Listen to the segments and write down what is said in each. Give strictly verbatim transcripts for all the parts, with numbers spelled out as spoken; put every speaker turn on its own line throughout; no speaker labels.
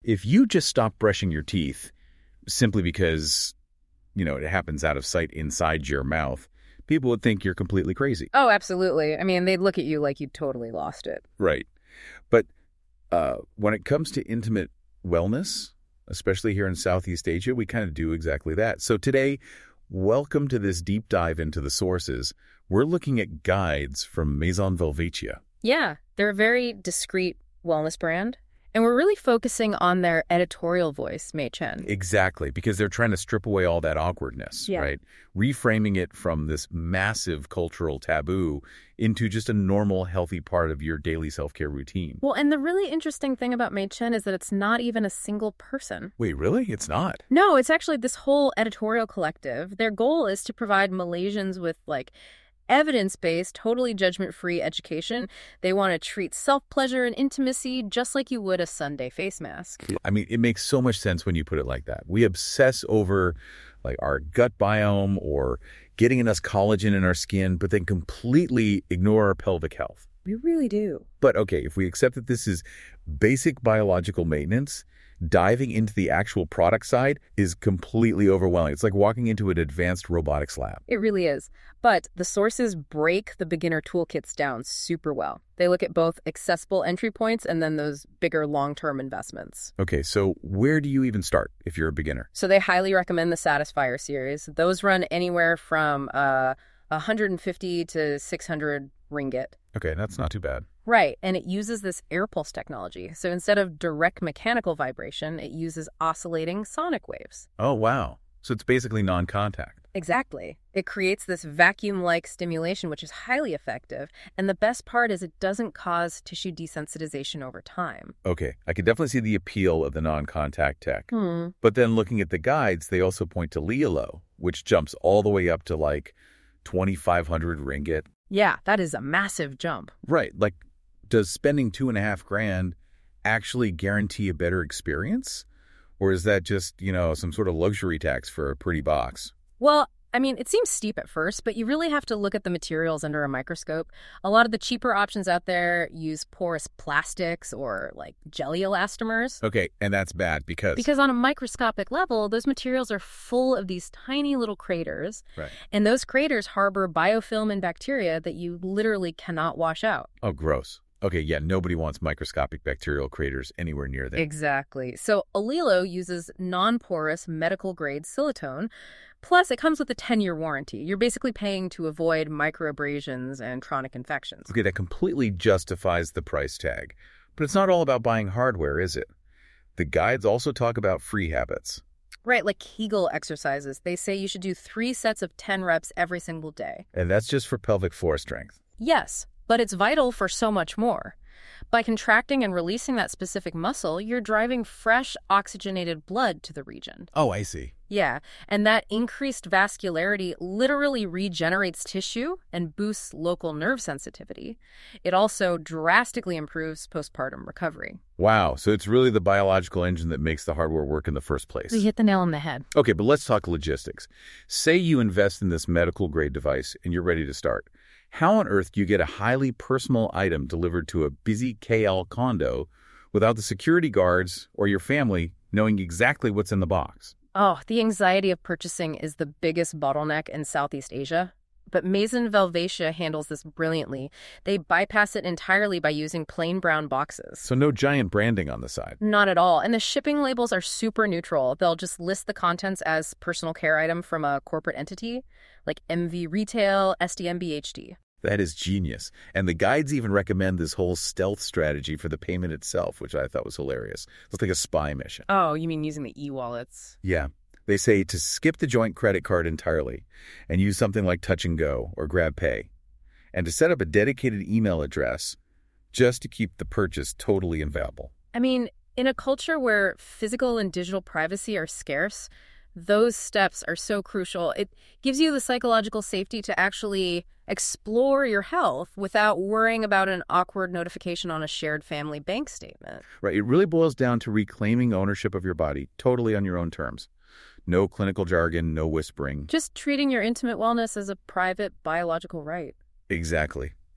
if you just stop brushing your teeth simply because, you know, it happens out of sight inside your mouth, people would think you're completely crazy.
Oh, absolutely. I mean, they'd look at you like you totally lost it.
Right. But uh, when it comes to intimate wellness, especially here in Southeast Asia, we kind of do exactly that. So today, welcome to this deep dive into the sources. We're looking at guides from Maison Velvetia.
Yeah, they're a very discreet wellness brand. And we're really focusing on their editorial voice, Mei Chen.
Exactly, because they're trying to strip away all that awkwardness,
yeah.
right? Reframing it from this massive cultural taboo into just a normal, healthy part of your daily self-care routine.
Well, and the really interesting thing about Mei Chen is that it's not even a single person.
Wait, really? It's not?
No, it's actually this whole editorial collective. Their goal is to provide Malaysians with, like, evidence-based, totally judgment-free education. They want to treat self-pleasure and intimacy just like you would a Sunday face mask.
I mean, it makes so much sense when you put it like that. We obsess over like our gut biome or getting enough collagen in our skin, but then completely ignore our pelvic health.
We really do.
But okay, if we accept that this is basic biological maintenance, diving into the actual product side is completely overwhelming. It's like walking into an advanced robotics lab.
It really is. But the sources break the beginner toolkits down super well. They look at both accessible entry points and then those bigger long-term investments.
Okay, so where do you even start if you're a beginner?
So they highly recommend the Satisfier series. Those run anywhere from uh, one hundred fifty to six hundred ringgit.
Okay, that's not too bad.
Right, and it uses this air pulse technology. So instead of direct mechanical vibration, it uses oscillating sonic waves.
Oh, wow. So it's basically non-contact.
Exactly. It creates this vacuum-like stimulation, which is highly effective. And the best part is it doesn't cause tissue desensitization over time.
Okay, I can definitely see the appeal of the non-contact tech.
Hmm.
But then looking at the guides, they also point to Lialo, which jumps all the way up to like twenty-five hundred ringgit.
Yeah, that is a massive jump.
Right. Like, does spending two and a half grand actually guarantee a better experience? Or is that just, you know, some sort of luxury tax for a pretty box?
Well, I mean, it seems steep at first, but you really have to look at the materials under a microscope. A lot of the cheaper options out there use porous plastics or, like, jelly elastomers.
Okay, and that's bad because...
Because on a microscopic level, those materials are full of these tiny little craters.
Right.
And those craters harbor biofilm and bacteria that you literally cannot wash out.
Oh, gross. Okay, yeah, nobody wants microscopic bacterial craters anywhere near them.
Exactly. So Alilo uses non-porous medical-grade silicone. Plus, it comes with a ten-year warranty. You're basically paying to avoid microabrasions and chronic infections.
Okay, that completely justifies the price tag. But it's not all about buying hardware, is it? The guides also talk about free habits.
Right, like Kegel exercises. They say you should do three sets of ten reps every single day.
And that's just for pelvic floor strength.
Yes, but it's vital for so much more. By contracting and releasing that specific muscle, you're driving fresh, oxygenated blood to the region.
Oh, I see.
Yeah, and that increased vascularity literally regenerates tissue and boosts local nerve sensitivity. It also drastically improves postpartum recovery.
Wow, so it's really the biological engine that makes the hardware work in the first place.
You hit the nail on the head.
Okay, but let's talk logistics. Say you invest in this medical-grade device and you're ready to start. How on earth do you get a highly personal item delivered to a busy K L condo without the security guards or your family knowing exactly what's in the box?
Oh, the anxiety of purchasing is the biggest bottleneck in Southeast Asia. But Maison Velvetia handles this brilliantly. They bypass it entirely by using plain brown boxes.
So no giant branding on the side?
Not at all. And the shipping labels are super neutral. They'll just list the contents as personal care item from a corporate entity, like M V Retail, S D M B H D.
That is genius. And the guides even recommend this whole stealth strategy for the payment itself, which I thought was hilarious. It's like a spy mission.
Oh, you mean using the e-wallets?
Yeah. They say to skip the joint credit card entirely and use something like Touch and Go or GrabPay, and to set up a dedicated email address just to keep the purchase totally inviolable.
I mean, in a culture where physical and digital privacy are scarce, those steps are so crucial. It gives you the psychological safety to actually explore your health without worrying about an awkward notification on a shared family bank statement.
Right. It really boils down to reclaiming ownership of your body totally on your own terms. No clinical jargon, no whispering.
Just treating your intimate wellness as a private biological right.
Exactly.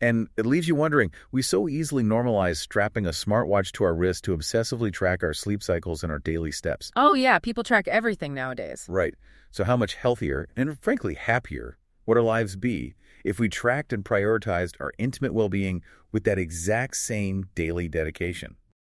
And it leaves you wondering, we so easily normalize strapping a smartwatch to our wrist to obsessively track our sleep cycles and our daily steps.
Oh, yeah, people track everything nowadays.
Right. So how much healthier and frankly happier would our lives be if we tracked and prioritized our intimate well-being with that exact same daily dedication?